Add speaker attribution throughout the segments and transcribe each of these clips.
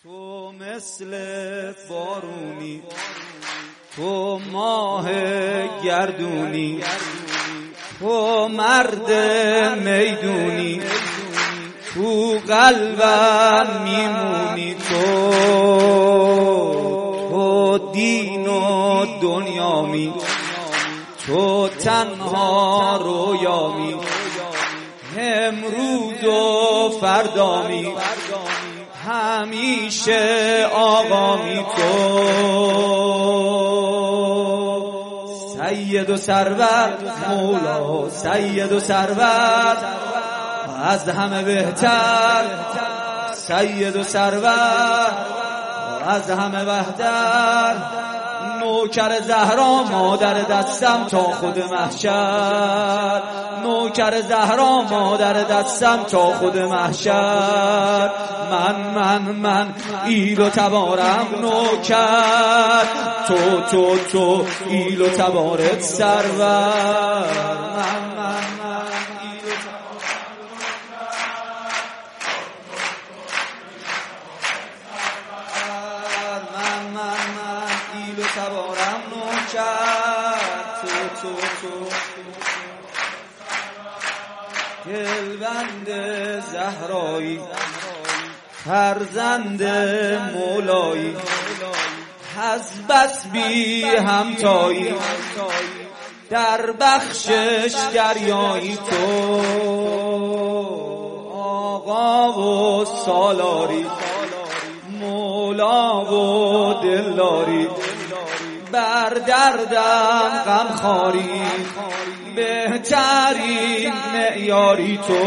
Speaker 1: تو مثل بارونی، تو ماه گردونی، تو مرد میدونی، تو قلبم میمونی. تو دین و دنیامی، تو تنها رویامی، امروز و فردامی، همیشه آقامی. تو سید و سرور، مولا سید و سرور، از همه بهتر. سید و سرور از همه بهتر. نوکر زهرا مادر دستم تا خود محشر، نوکر زهرا مادر دستم تا خود محشر. من ایل و تبارم نوکر، تو ایل و تبارت سرور. من ایل و ایل و تبارم نوکر، تو دلبند زهرایی، فرزند مولایی، از بس بی همتایی، در بخشش دریایی. تو آقا و سالاری، مولا و دلداری، بر دردم غمخواری، بهترین معیاری. تو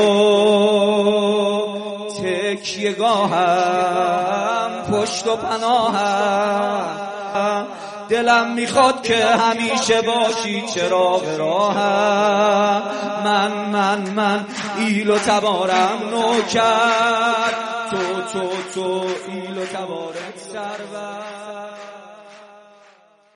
Speaker 1: تکیه‌گاهم، پشت و پناهم، دلم میخواد که همیشه باشی چراغ راهم. من ایل و تبارم نوکر، تو ایل و تبارت سرور.